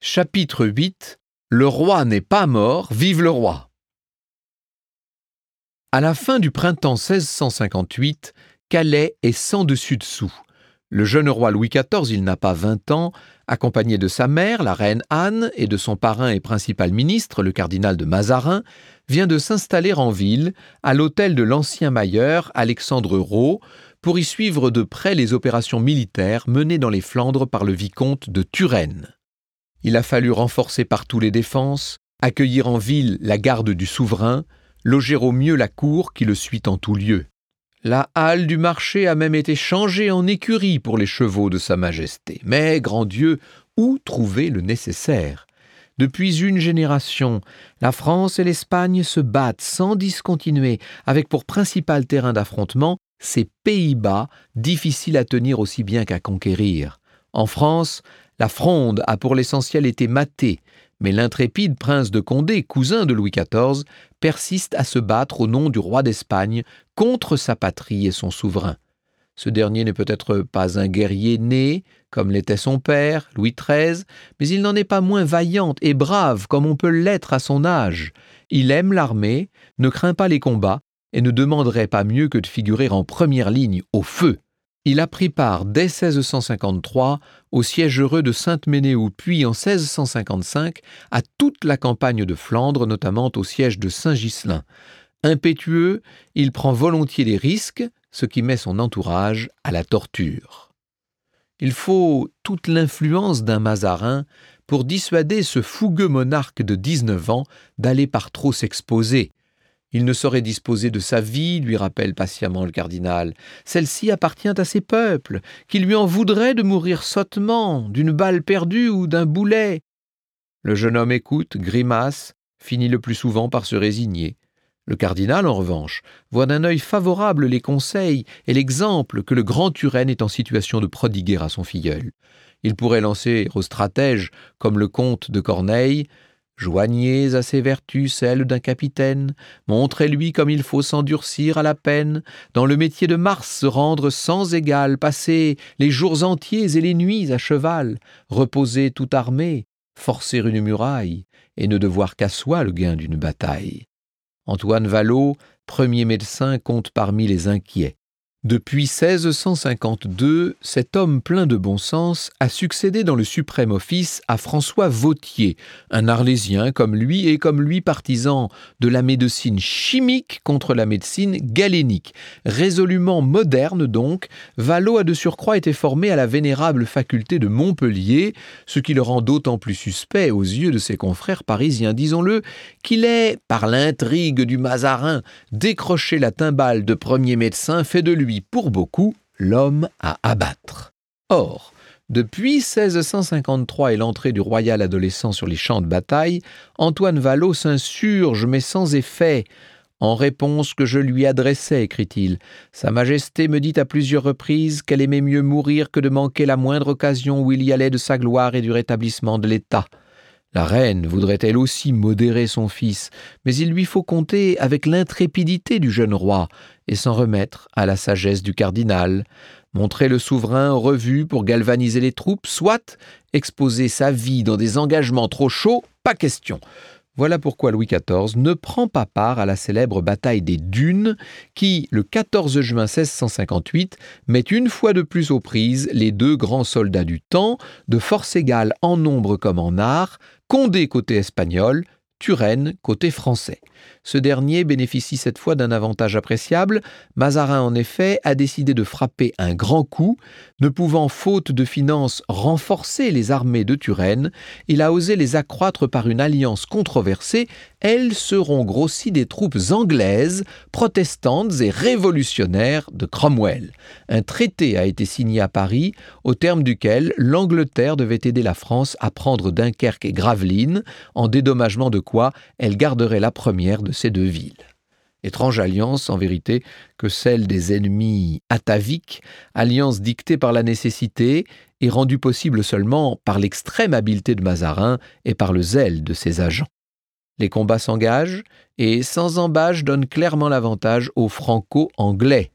Chapitre 8 « Le roi n'est pas mort, vive le roi !» À la fin du printemps 1658, Calais est sans dessus dessous. Le jeune roi Louis XIV, il n'a pas 20 ans, accompagné de sa mère, la reine Anne, et de son parrain et principal ministre, le cardinal de Mazarin, vient de s'installer en ville, à l'hôtel de l'ancien mailleur, Alexandre Rau, pour y suivre de près les opérations militaires menées dans les Flandres par le vicomte de Turenne. Il a fallu renforcer partout les défenses, accueillir en ville la garde du souverain, loger au mieux la cour qui le suit en tout lieu. La halle du marché a même été changée en écurie pour les chevaux de Sa Majesté. Mais, grand Dieu, où trouver le nécessaire ? Depuis une génération, la France et l'Espagne se battent sans discontinuer, avec pour principal terrain d'affrontement ces Pays-Bas, difficiles à tenir aussi bien qu'à conquérir. En France, la Fronde a pour l'essentiel été matée, mais l'intrépide prince de Condé, cousin de Louis XIV, persiste à se battre au nom du roi d'Espagne contre sa patrie et son souverain. Ce dernier n'est peut-être pas un guerrier né, comme l'était son père, Louis XIII, mais il n'en est pas moins vaillant et brave comme on peut l'être à son âge. Il aime l'armée, ne craint pas les combats et ne demanderait pas mieux que de figurer en première ligne au feu. Il a pris part dès 1653 au siège heureux de Sainte-Ménéhould, puis en 1655 à toute la campagne de Flandre, notamment au siège de Saint-Ghislain. Impétueux, il prend volontiers les risques, ce qui met son entourage à la torture. Il faut toute l'influence d'un Mazarin pour dissuader ce fougueux monarque de 19 ans d'aller par trop s'exposer. Il ne saurait disposer de sa vie, lui rappelle patiemment le cardinal. Celle-ci appartient à ses peuples, qui lui en voudraient de mourir sottement, d'une balle perdue ou d'un boulet. Le jeune homme écoute, grimace, finit le plus souvent par se résigner. Le cardinal, en revanche, voit d'un œil favorable les conseils et l'exemple que le grand Turenne est en situation de prodiguer à son filleul. Il pourrait lancer aux stratèges, comme le comte de Corneille, « Joignez à ses vertus celles d'un capitaine, montrez-lui comme il faut s'endurcir à la peine, dans le métier de Mars se rendre sans égal, passer les jours entiers et les nuits à cheval, reposer tout armé, forcer une muraille, et ne devoir qu'à soi le gain d'une bataille. » Antoine Vallot, premier médecin, compte parmi les inquiets. Depuis 1652, cet homme plein de bon sens a succédé dans le suprême office à François Vauthier, un Arlésien comme lui et comme lui partisan de la médecine chimique contre la médecine galénique. Résolument moderne donc, Vallot a de surcroît été formé à la vénérable faculté de Montpellier, ce qui le rend d'autant plus suspect aux yeux de ses confrères parisiens, disons-le, qu'il est, par l'intrigue du Mazarin, décroché la timbale de premier médecin, fait de lui, pour beaucoup, l'homme à abattre. Or, depuis 1653 et l'entrée du royal adolescent sur les champs de bataille, Antoine Vallot s'insurge, mais sans effet. En réponse que je lui adressais, écrit-il, « Sa Majesté me dit à plusieurs reprises qu'elle aimait mieux mourir que de manquer la moindre occasion où il y allait de sa gloire et du rétablissement de l'État. » La reine voudrait elle aussi modérer son fils, mais il lui faut compter avec l'intrépidité du jeune roi et s'en remettre à la sagesse du cardinal. Montrer le souverain en revue pour galvaniser les troupes, soit exposer sa vie dans des engagements trop chauds, pas question. Voilà pourquoi Louis XIV ne prend pas part à la célèbre bataille des Dunes qui, le 14 juin 1658, met une fois de plus aux prises les deux grands soldats du temps, de force égale en nombre comme en art, Condé côté espagnol, Turenne côté français. Ce dernier bénéficie cette fois d'un avantage appréciable. Mazarin, en effet, a décidé de frapper un grand coup. Ne pouvant, faute de finances, renforcer les armées de Turenne, il a osé les accroître par une alliance controversée. Elles seront grossies des troupes anglaises, protestantes et révolutionnaires de Cromwell. Un traité a été signé à Paris, au terme duquel l'Angleterre devait aider la France à prendre Dunkerque et Gravelines, en dédommagement de quoi elle garderait la première de ces deux villes. Étrange alliance, en vérité, que celle des ennemis ataviques, alliance dictée par la nécessité et rendue possible seulement par l'extrême habileté de Mazarin et par le zèle de ses agents. Les combats s'engagent et, sans embâche, donnent clairement l'avantage aux franco-anglais.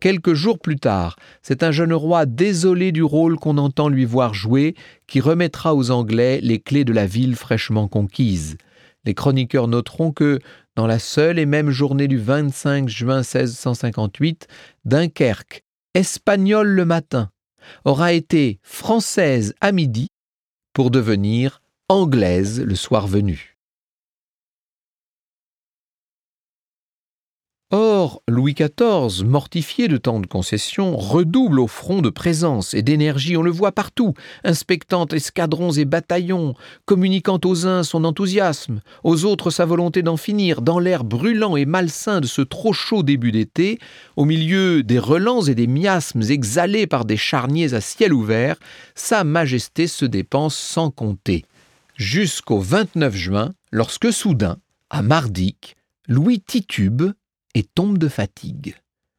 Quelques jours plus tard, c'est un jeune roi désolé du rôle qu'on entend lui voir jouer qui remettra aux Anglais les clés de la ville fraîchement conquise. Les chroniqueurs noteront que, dans la seule et même journée du 25 juin 1658, Dunkerque, espagnole le matin, aura été française à midi pour devenir anglaise le soir venu. Or, Louis XIV, mortifié de tant de concessions, redouble au front de présence et d'énergie, on le voit partout, inspectant escadrons et bataillons, communiquant aux uns son enthousiasme, aux autres sa volonté d'en finir, dans l'air brûlant et malsain de ce trop chaud début d'été, au milieu des relents et des miasmes exhalés par des charniers à ciel ouvert, Sa Majesté se dépense sans compter. Jusqu'au 29 juin, lorsque soudain, à Mardic, Louis titube et tombe de fatigue.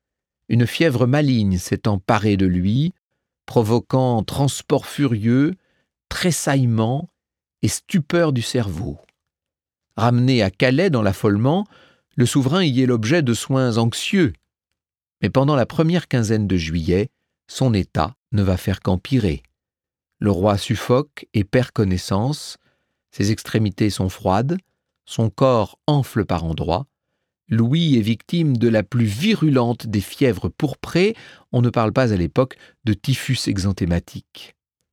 Une fièvre maligne s'est emparée de lui, provoquant transport furieux, tressaillement et stupeur du cerveau. Ramené à Calais dans l'affolement, le souverain y est l'objet de soins anxieux. Mais pendant la première quinzaine de juillet, son état ne va faire qu'empirer. Le roi suffoque et perd connaissance, ses extrémités sont froides, son corps enfle par endroits. Louis est victime de la plus virulente des fièvres pourprées, on ne parle pas à l'époque de typhus exanthématique.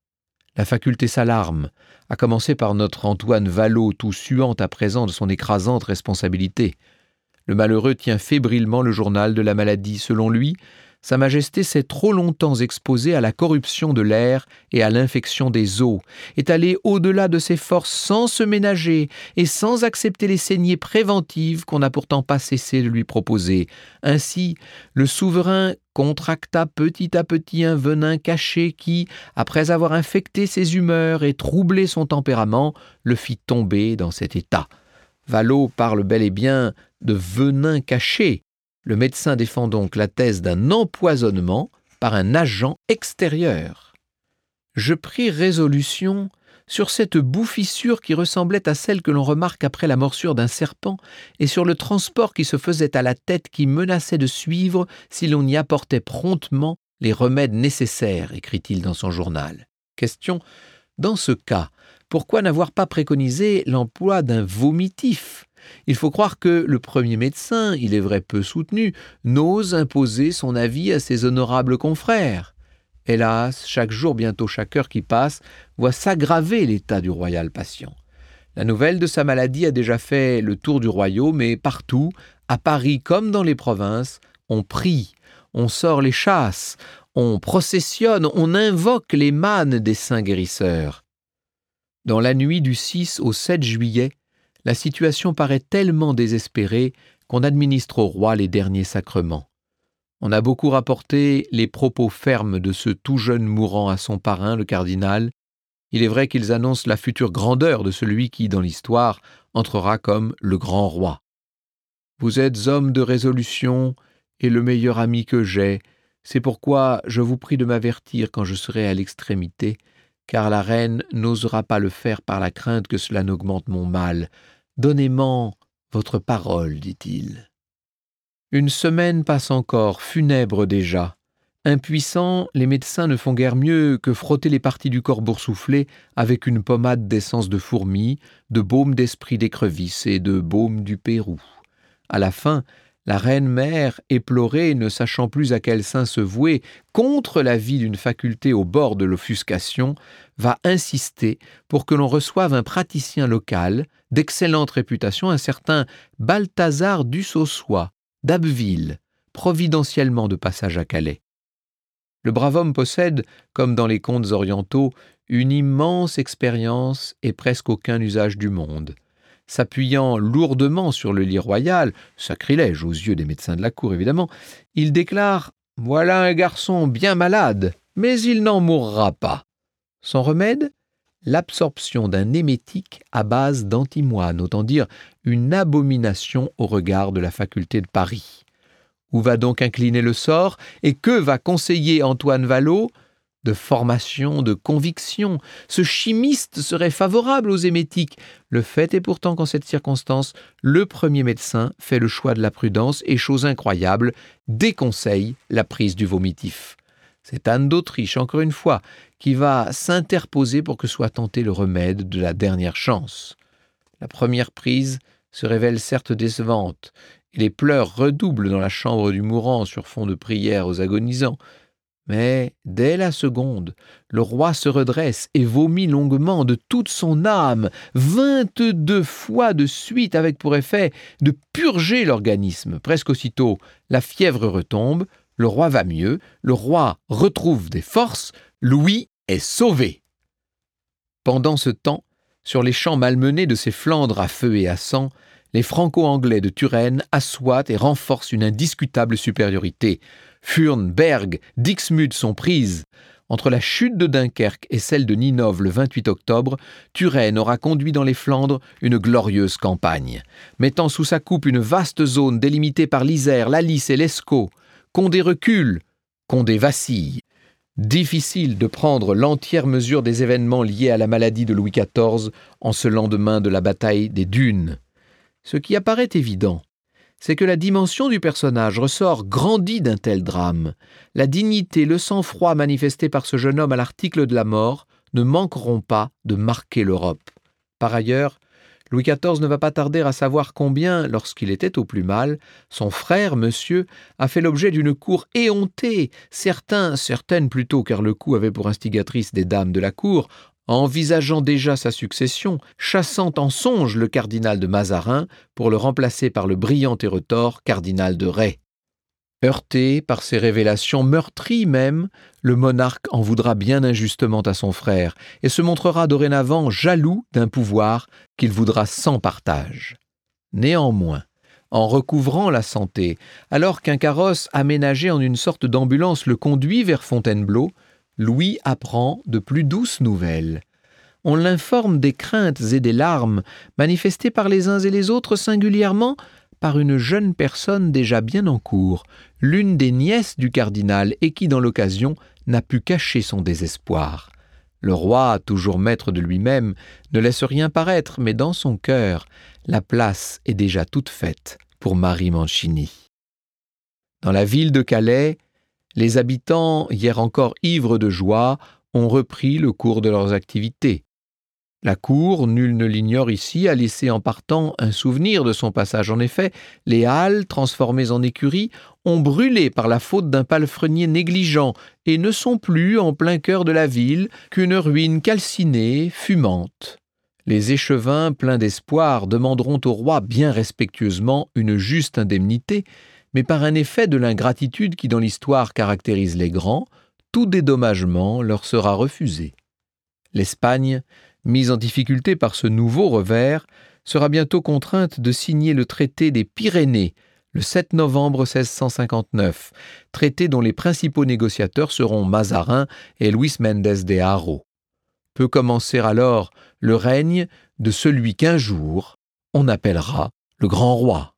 La faculté s'alarme, à commencer par notre Antoine Vallot, tout suant à présent de son écrasante responsabilité. Le malheureux tient fébrilement le journal de la maladie. Selon lui, Sa Majesté s'est trop longtemps exposée à la corruption de l'air et à l'infection des eaux, est allée au-delà de ses forces sans se ménager et sans accepter les saignées préventives qu'on n'a pourtant pas cessé de lui proposer. Ainsi, le souverain contracta petit à petit un venin caché qui, après avoir infecté ses humeurs et troublé son tempérament, le fit tomber dans cet état. Vallot parle bel et bien de venin caché. Le médecin défend donc la thèse d'un empoisonnement par un agent extérieur. Je pris résolution sur cette bouffissure qui ressemblait à celle que l'on remarque après la morsure d'un serpent et sur le transport qui se faisait à la tête qui menaçait de suivre si l'on y apportait promptement les remèdes nécessaires, écrit-il dans son journal. Question: dans ce cas, pourquoi n'avoir pas préconisé l'emploi d'un vomitif ? Il faut croire que le premier médecin, il est vrai peu soutenu, n'ose imposer son avis à ses honorables confrères. Hélas, chaque jour, bientôt chaque heure qui passe, voit s'aggraver l'état du royal patient. La nouvelle de sa maladie a déjà fait le tour du royaume et partout, à Paris comme dans les provinces, on prie, on sort les chasses, on processionne, on invoque les mânes des saints guérisseurs. Dans la nuit du 6 au 7 juillet, la situation paraît tellement désespérée qu'on administre au roi les derniers sacrements. On a beaucoup rapporté les propos fermes de ce tout jeune mourant à son parrain, le cardinal. Il est vrai qu'ils annoncent la future grandeur de celui qui, dans l'histoire, entrera comme le grand roi. Vous êtes homme de résolution et le meilleur ami que j'ai. C'est pourquoi je vous prie de m'avertir quand je serai à l'extrémité, car la reine n'osera pas le faire par la crainte que cela n'augmente mon mal. Donnez-m'en votre parole, dit-il. Une semaine passe encore, funèbre déjà. Impuissants, les médecins ne font guère mieux que frotter les parties du corps boursouflées avec une pommade d'essence de fourmi, de baume d'esprit d'écrevisse et de baume du Pérou. À la fin, la reine-mère, éplorée, ne sachant plus à quel saint se vouer, contre l'avis d'une faculté au bord de l'offuscation, va insister pour que l'on reçoive un praticien local, d'excellente réputation, un certain Balthazar Dussaussois, d'Abbeville, providentiellement de passage à Calais. Le brave homme possède, comme dans les contes orientaux, une immense expérience et presque aucun usage du monde. S'appuyant lourdement sur le lit royal, sacrilège aux yeux des médecins de la cour évidemment, il déclare « Voilà un garçon bien malade, mais il n'en mourra pas ». Son remède ? L'absorption d'un émétique à base d'antimoine, autant dire une abomination au regard de la faculté de Paris. Où va donc incliner le sort et que va conseiller Antoine Vallot ? de formation, de conviction. Ce chimiste serait favorable aux émétiques. Le fait est pourtant qu'en cette circonstance, le premier médecin fait le choix de la prudence et, chose incroyable, déconseille la prise du vomitif. C'est Anne d'Autriche, encore une fois, qui va s'interposer pour que soit tenté le remède de la dernière chance. La première prise se révèle certes décevante, et les pleurs redoublent dans la chambre du mourant sur fond de prières aux agonisants. Mais, dès la seconde, le roi se redresse et vomit longuement de toute son âme, 22 fois de suite, avec pour effet de purger l'organisme. Presque aussitôt, la fièvre retombe, le roi va mieux, le roi retrouve des forces, Louis est sauvé. Pendant ce temps, sur les champs malmenés de ces Flandres à feu et à sang, les Franco-Anglais de Turenne assoient et renforcent une indiscutable supériorité. Furnes, Berg, Dixmude sont prises. Entre la chute de Dunkerque et celle de Ninove le 28 octobre, Turenne aura conduit dans les Flandres une glorieuse campagne. Mettant sous sa coupe une vaste zone délimitée par l'Isère, la Lys et l'Escaut, Condé recule, Condé vacille. Difficile de prendre l'entière mesure des événements liés à la maladie de Louis XIV en ce lendemain de la bataille des Dunes. Ce qui apparaît évident, c'est que la dimension du personnage ressort grandie d'un tel drame. La dignité, le sang-froid manifestés par ce jeune homme à l'article de la mort ne manqueront pas de marquer l'Europe. Par ailleurs, Louis XIV ne va pas tarder à savoir combien, lorsqu'il était au plus mal, son frère, monsieur, a fait l'objet d'une cour éhontée, certaines plutôt, car le coup avait pour instigatrice des dames de la cour, envisageant déjà sa succession, chassant en songe le cardinal de Mazarin pour le remplacer par le brillant et retors cardinal de Rais. Heurté par ces révélations, meurtri même, le monarque en voudra bien injustement à son frère et se montrera dorénavant jaloux d'un pouvoir qu'il voudra sans partage. Néanmoins, en recouvrant la santé, alors qu'un carrosse aménagé en une sorte d'ambulance le conduit vers Fontainebleau, Louis apprend de plus douces nouvelles. On l'informe des craintes et des larmes manifestées par les uns et les autres, singulièrement par une jeune personne déjà bien en cour, l'une des nièces du cardinal et qui, dans l'occasion, n'a pu cacher son désespoir. Le roi, toujours maître de lui-même, ne laisse rien paraître, mais dans son cœur, la place est déjà toute faite pour Marie Mancini. Dans la ville de Calais, les habitants, hier encore ivres de joie, ont repris le cours de leurs activités. La cour, nul ne l'ignore ici, a laissé en partant un souvenir de son passage. En effet, les halles, transformées en écuries, ont brûlé par la faute d'un palefrenier négligent et ne sont plus, en plein cœur de la ville, qu'une ruine calcinée, fumante. Les échevins, pleins d'espoir, demanderont au roi bien respectueusement une juste indemnité, mais par un effet de l'ingratitude qui dans l'histoire caractérise les grands, tout dédommagement leur sera refusé. L'Espagne, mise en difficulté par ce nouveau revers, sera bientôt contrainte de signer le traité des Pyrénées, le 7 novembre 1659, traité dont les principaux négociateurs seront Mazarin et Luis Méndez de Haro. Peut commencer alors le règne de celui qu'un jour on appellera le Grand Roi.